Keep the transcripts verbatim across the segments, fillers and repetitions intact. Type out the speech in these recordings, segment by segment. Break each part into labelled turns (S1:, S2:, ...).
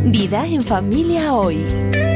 S1: Vida en familia hoy.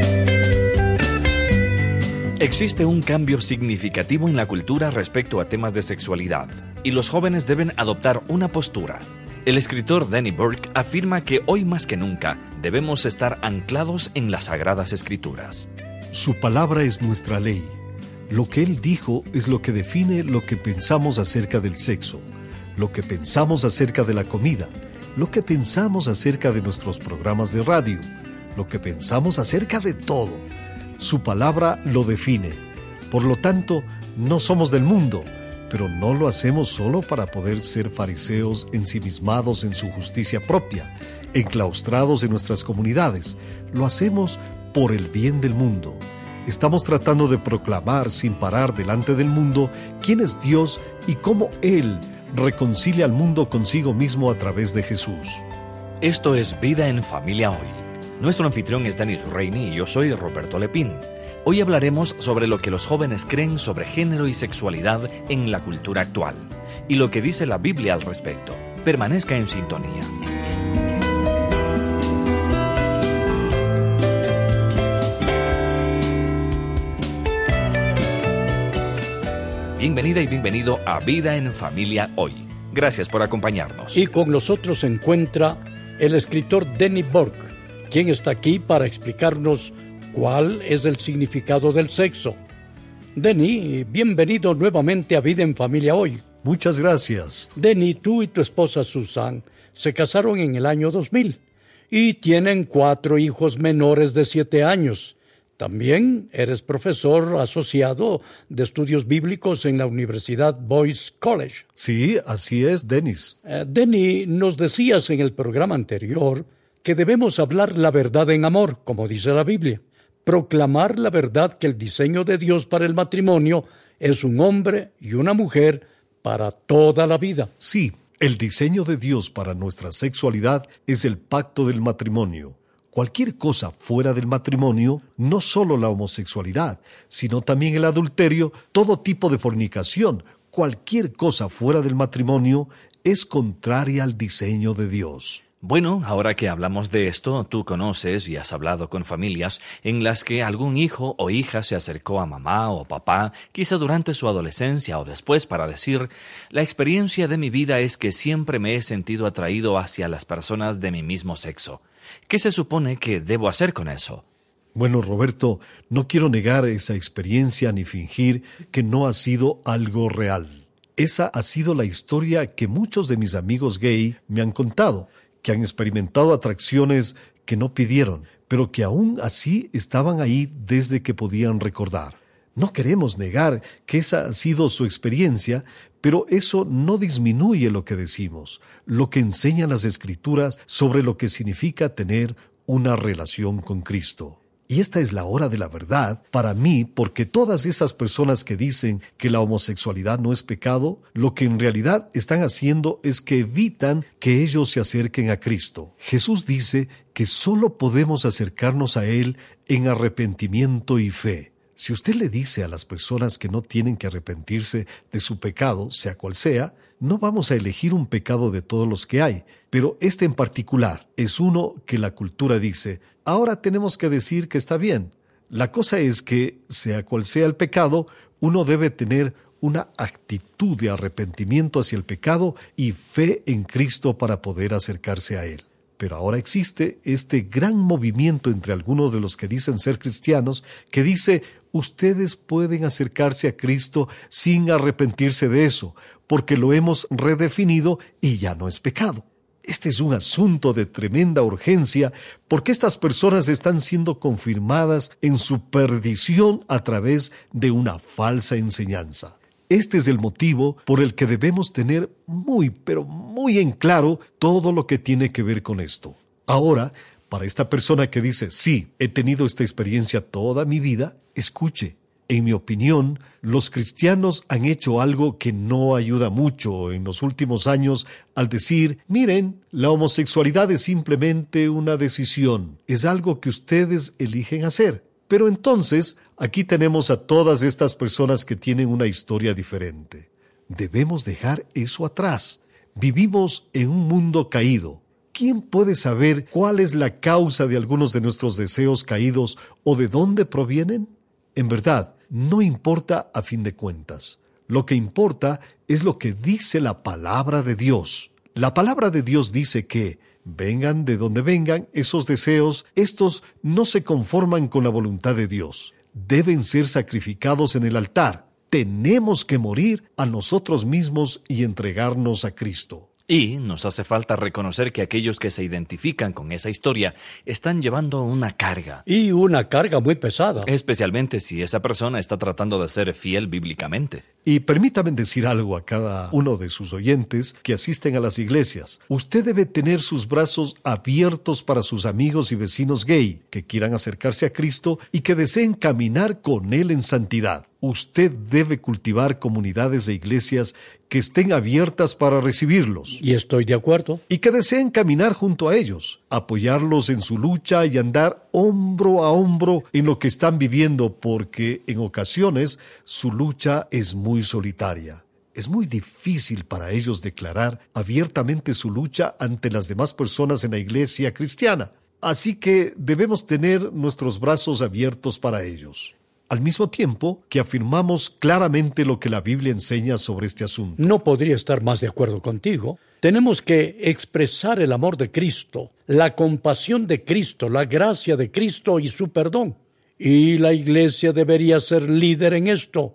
S2: Existe un cambio significativo en la cultura respecto a temas de sexualidad, y los jóvenes deben adoptar una postura. El escritor Danny Burke afirma que hoy más que nunca debemos estar anclados en las Sagradas Escrituras.
S3: Su palabra es nuestra ley. Lo que él dijo es lo que define lo que pensamos acerca del sexo, lo que pensamos acerca de la comida, lo que pensamos acerca de nuestros programas de radio, lo que pensamos acerca de todo. Su palabra lo define. Por lo tanto, no somos del mundo, pero no lo hacemos solo para poder ser fariseos ensimismados en su justicia propia, enclaustrados en nuestras comunidades. Lo hacemos por el bien del mundo. Estamos tratando de proclamar sin parar delante del mundo quién es Dios y cómo Él reconcilia al mundo consigo mismo a través de Jesús.
S2: Esto es Vida en Familia Hoy. Nuestro anfitrión es Denis Reini y yo soy Roberto Lepín. Hoy hablaremos sobre lo que los jóvenes creen sobre género y sexualidad en la cultura actual y lo que dice la Biblia al respecto. Permanezca en sintonía. Bienvenida y bienvenido a Vida en Familia Hoy. Gracias por acompañarnos.
S4: Y con nosotros se encuentra el escritor Danny Burke, quien está aquí para explicarnos cuál es el significado del sexo. Danny, bienvenido nuevamente a Vida en Familia Hoy.
S3: Muchas gracias.
S4: Danny, tú y tu esposa Susan se casaron en el año dos mil y tienen cuatro hijos menores de siete años. También eres profesor asociado de estudios bíblicos en la Universidad Boyce College.
S3: Sí, así es, Denis.
S4: Uh, Danny, nos decías en el programa anterior que debemos hablar la verdad en amor, como dice la Biblia. Proclamar la verdad que el diseño de Dios para el matrimonio es un hombre y una mujer para toda la vida.
S3: Sí, el diseño de Dios para nuestra sexualidad es el pacto del matrimonio. Cualquier cosa fuera del matrimonio, no solo la homosexualidad, sino también el adulterio, todo tipo de fornicación, cualquier cosa fuera del matrimonio es contraria al diseño de Dios.
S2: Bueno, ahora que hablamos de esto, tú conoces y has hablado con familias en las que algún hijo o hija se acercó a mamá o papá, quizá durante su adolescencia o después, para decir: la experiencia de mi vida es que siempre me he sentido atraído hacia las personas de mi mismo sexo. ¿Qué se supone que debo hacer con eso?
S3: Bueno, Roberto, no quiero negar esa experiencia ni fingir que no ha sido algo real. Esa ha sido la historia que muchos de mis amigos gay me han contado, que han experimentado atracciones que no pidieron, pero que aún así estaban ahí desde que podían recordar. No queremos negar que esa ha sido su experiencia, pero eso no disminuye lo que decimos, lo que enseñan las Escrituras sobre lo que significa tener una relación con Cristo. Y esta es la hora de la verdad para mí, porque todas esas personas que dicen que la homosexualidad no es pecado, lo que en realidad están haciendo es que evitan que ellos se acerquen a Cristo. Jesús dice que solo podemos acercarnos a Él en arrepentimiento y fe. Si usted le dice a las personas que no tienen que arrepentirse de su pecado, sea cual sea, no vamos a elegir un pecado de todos los que hay, pero este en particular es uno que la cultura dice: ahora tenemos que decir que está bien. La cosa es que, sea cual sea el pecado, uno debe tener una actitud de arrepentimiento hacia el pecado y fe en Cristo para poder acercarse a Él. Pero ahora existe este gran movimiento entre algunos de los que dicen ser cristianos que dice: ustedes pueden acercarse a Cristo sin arrepentirse de eso, porque lo hemos redefinido y ya no es pecado. Este es un asunto de tremenda urgencia, porque estas personas están siendo confirmadas en su perdición a través de una falsa enseñanza. Este es el motivo por el que debemos tener muy, pero muy en claro todo lo que tiene que ver con esto. Ahora, para esta persona que dice: sí, he tenido esta experiencia toda mi vida, escuche. En mi opinión, los cristianos han hecho algo que no ayuda mucho en los últimos años al decir: miren, la homosexualidad es simplemente una decisión, es algo que ustedes eligen hacer. Pero entonces, aquí tenemos a todas estas personas que tienen una historia diferente. Debemos dejar eso atrás. Vivimos en un mundo caído. ¿quién puede saber cuál es la causa de algunos de nuestros deseos caídos o de dónde provienen? En verdad, no importa a fin de cuentas. Lo que importa es lo que dice la palabra de Dios. La palabra de Dios dice que, vengan de donde vengan, esos deseos, estos no se conforman con la voluntad de Dios. Deben ser sacrificados en el altar. Tenemos que morir a nosotros mismos y entregarnos a Cristo.
S2: Y nos hace falta reconocer que aquellos que se identifican con esa historia están llevando una carga.
S4: Y una carga muy pesada.
S2: Especialmente si esa persona está tratando de ser fiel bíblicamente.
S3: Y permítame decir algo a cada uno de sus oyentes que asisten a las iglesias. Usted debe tener sus brazos abiertos para sus amigos y vecinos gay que quieran acercarse a Cristo y que deseen caminar con Él en santidad. Usted debe cultivar comunidades de iglesias que estén abiertas para recibirlos.
S4: Y estoy de acuerdo.
S3: Y que deseen caminar junto a ellos, apoyarlos en su lucha y andar hombro a hombro en lo que están viviendo, porque en ocasiones su lucha es muy solitaria. Es muy difícil para ellos declarar abiertamente su lucha ante las demás personas en la iglesia cristiana. Así que debemos tener nuestros brazos abiertos para ellos. Al mismo tiempo que afirmamos claramente lo que la Biblia enseña sobre este asunto.
S4: No podría estar más de acuerdo contigo. Tenemos que expresar el amor de Cristo, la compasión de Cristo, la gracia de Cristo y su perdón. Y la iglesia debería ser líder en esto.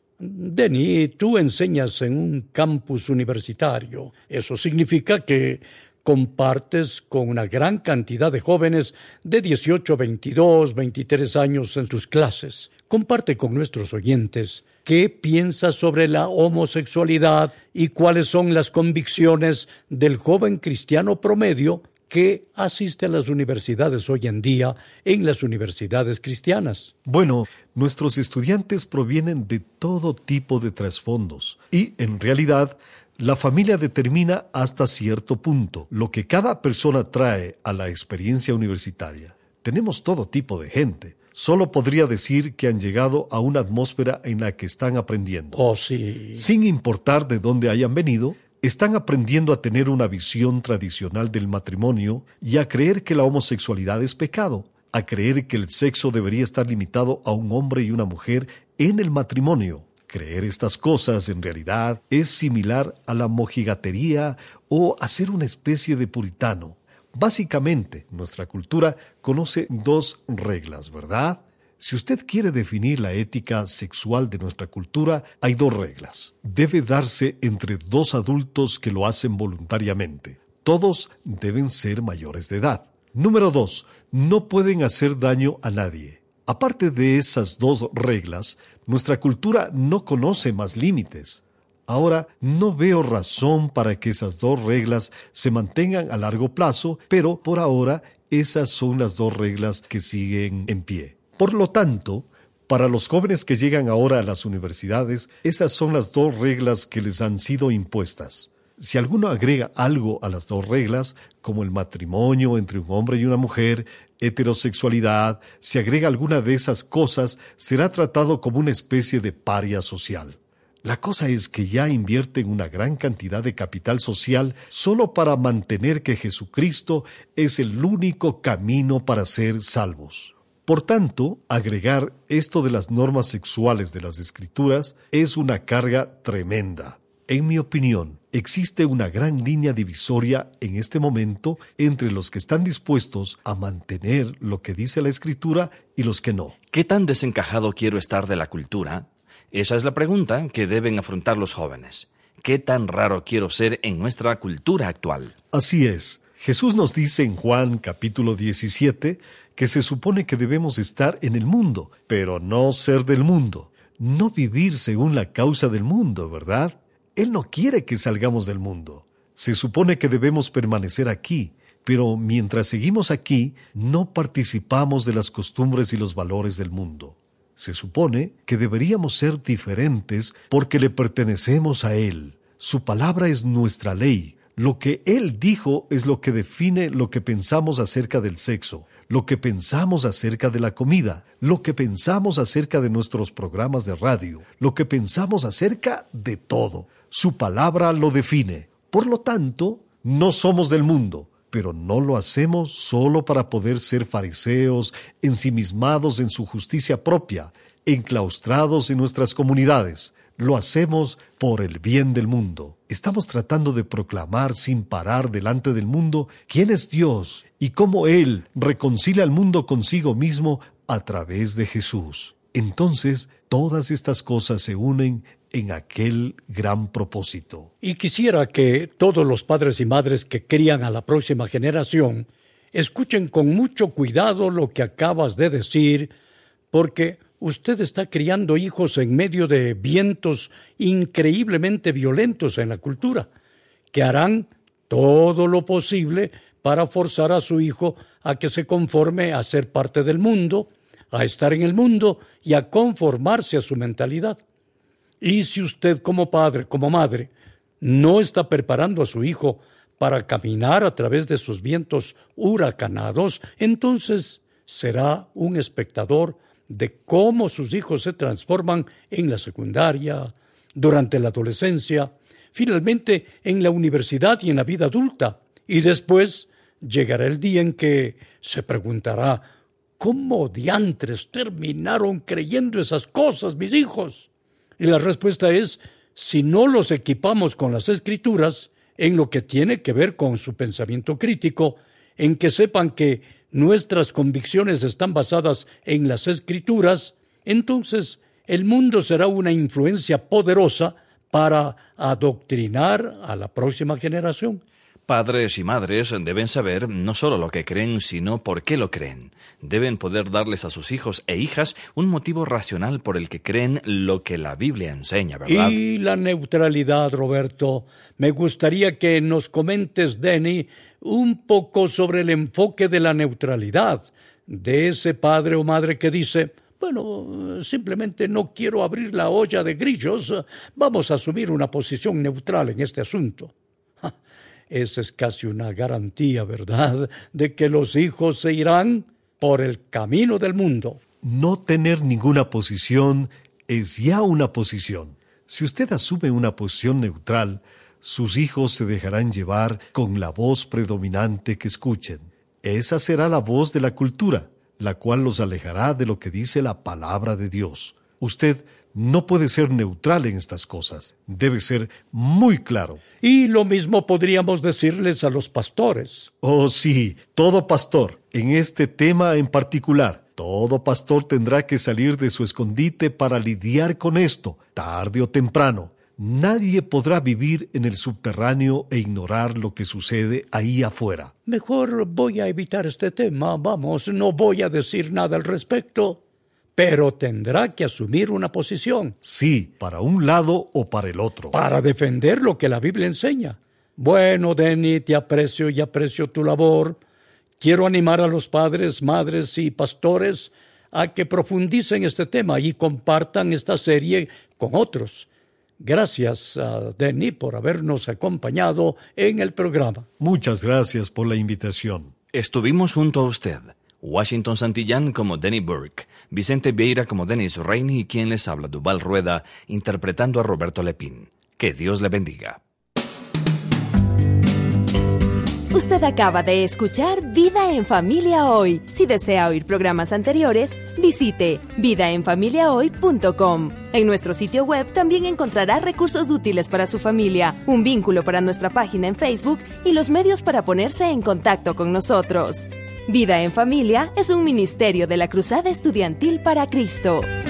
S4: Denny, tú enseñas en un campus universitario. Eso significa que compartes con una gran cantidad de jóvenes de dieciocho, veintidós, veintitrés años en tus clases. Comparte con nuestros oyentes qué piensas sobre la homosexualidad y cuáles son las convicciones del joven cristiano promedio que asiste a las universidades hoy en día en las universidades cristianas.
S3: Bueno, nuestros estudiantes provienen de todo tipo de trasfondos y, en realidad, la familia determina hasta cierto punto lo que cada persona trae a la experiencia universitaria. Tenemos todo tipo de gente. Solo podría decir que han llegado a una atmósfera en la que están aprendiendo.
S4: Oh, sí.
S3: Sin importar de dónde hayan venido, están aprendiendo a tener una visión tradicional del matrimonio y a creer que la homosexualidad es pecado, a creer que el sexo debería estar limitado a un hombre y una mujer en el matrimonio. Creer estas cosas, en realidad, es similar a la mojigatería o a ser una especie de puritano. Básicamente, nuestra cultura conoce dos reglas, ¿verdad? Si usted quiere definir la ética sexual de nuestra cultura, hay dos reglas. Debe darse entre dos adultos que lo hacen voluntariamente. Todos deben ser mayores de edad. Número dos, no pueden hacer daño a nadie. Aparte de esas dos reglas, nuestra cultura no conoce más límites. Ahora, no veo razón para que esas dos reglas se mantengan a largo plazo, pero por ahora esas son las dos reglas que siguen en pie. Por lo tanto, para los jóvenes que llegan ahora a las universidades, esas son las dos reglas que les han sido impuestas. Si alguno agrega algo a las dos reglas, como el matrimonio entre un hombre y una mujer, heterosexualidad, si agrega alguna de esas cosas, será tratado como una especie de paria social. La cosa es que ya invierten una gran cantidad de capital social solo para mantener que Jesucristo es el único camino para ser salvos. Por tanto, agregar esto de las normas sexuales de las Escrituras es una carga tremenda. En mi opinión, existe una gran línea divisoria en este momento entre los que están dispuestos a mantener lo que dice la Escritura y los que no.
S2: ¿Qué tan desencajado quiero estar de la cultura? Esa es la pregunta que deben afrontar los jóvenes. ¿Qué tan raro quiero ser en nuestra cultura actual?
S3: Así es. Jesús nos dice en Juan capítulo diecisiete que se supone que debemos estar en el mundo, pero no ser del mundo. No vivir según la causa del mundo, ¿verdad? Él no quiere que salgamos del mundo. Se supone que debemos permanecer aquí, pero mientras seguimos aquí, no participamos de las costumbres y los valores del mundo. Se supone que deberíamos ser diferentes porque le pertenecemos a Él. Su palabra es nuestra ley. Lo que Él dijo es lo que define lo que pensamos acerca del sexo, lo que pensamos acerca de la comida, lo que pensamos acerca de nuestros programas de radio, lo que pensamos acerca de todo. Su palabra lo define. Por lo tanto, no somos del mundo, pero no lo hacemos solo para poder ser fariseos, ensimismados en su justicia propia, enclaustrados en nuestras comunidades. Lo hacemos por el bien del mundo. Estamos tratando de proclamar sin parar delante del mundo quién es Dios y cómo Él reconcilia al mundo consigo mismo a través de Jesús. Entonces, todas estas cosas se unen en aquel gran propósito.
S4: Y quisiera que todos los padres y madres que crían a la próxima generación escuchen con mucho cuidado lo que acabas de decir, porque usted está criando hijos en medio de vientos increíblemente violentos en la cultura, que harán todo lo posible para forzar a su hijo a que se conforme a ser parte del mundo, a estar en el mundo y a conformarse a su mentalidad. Y si usted como padre, como madre, no está preparando a su hijo para caminar a través de esos vientos huracanados, entonces será un espectador de cómo sus hijos se transforman en la secundaria, durante la adolescencia, finalmente en la universidad y en la vida adulta. Y después llegará el día en que se preguntará, ¿cómo diantres terminaron creyendo esas cosas mis hijos? Y la respuesta es, si no los equipamos con las Escrituras, en lo que tiene que ver con su pensamiento crítico, en que sepan que nuestras convicciones están basadas en las Escrituras, entonces el mundo será una influencia poderosa para adoctrinar a la próxima generación.
S2: Padres y madres deben saber no solo lo que creen, sino por qué lo creen. Deben poder darles a sus hijos e hijas un motivo racional por el que creen lo que la Biblia enseña, ¿verdad?
S4: Y la neutralidad, Roberto. Me gustaría que nos comentes, Denny, un poco sobre el enfoque de la neutralidad, de ese padre o madre que dice, bueno, simplemente no quiero abrir la olla de grillos, vamos a asumir una posición neutral en este asunto. Esa es casi una garantía, ¿verdad?, de que los hijos se irán por el camino del mundo.
S3: No tener ninguna posición es ya una posición. Si usted asume una posición neutral, sus hijos se dejarán llevar con la voz predominante que escuchen. Esa será la voz de la cultura, la cual los alejará de lo que dice la palabra de Dios. Usted no puede ser neutral en estas cosas. Debe ser muy claro.
S4: Y lo mismo podríamos decirles a los pastores.
S3: Oh, sí, todo pastor, en este tema en particular, todo pastor tendrá que salir de su escondite para lidiar con esto, tarde o temprano. Nadie podrá vivir en el subterráneo e ignorar lo que sucede ahí afuera.
S4: Mejor voy a evitar este tema, vamos, no voy a decir nada al respecto. Pero tendrá que asumir una posición.
S3: Sí, para un lado o para el otro.
S4: Para defender lo que la Biblia enseña. Bueno, Denny, te aprecio y aprecio tu labor. Quiero animar a los padres, madres y pastores a que profundicen este tema y compartan esta serie con otros. Gracias, uh, Denny, por habernos acompañado en el programa.
S3: Muchas gracias por la invitación.
S2: Estuvimos junto a usted. Washington Santillán como Denny Burke, Vicente Vieira como Dennis Rainey y quien les habla, Duval Rueda, interpretando a Roberto Lepín. Que Dios le bendiga.
S1: Usted acaba de escuchar Vida en Familia Hoy. Si desea oír programas anteriores, visite vida en familia hoy punto com. En nuestro sitio web también encontrará recursos útiles para su familia, un vínculo para nuestra página en Facebook y los medios para ponerse en contacto con nosotros. Vida en Familia es un ministerio de la Cruzada Estudiantil para Cristo.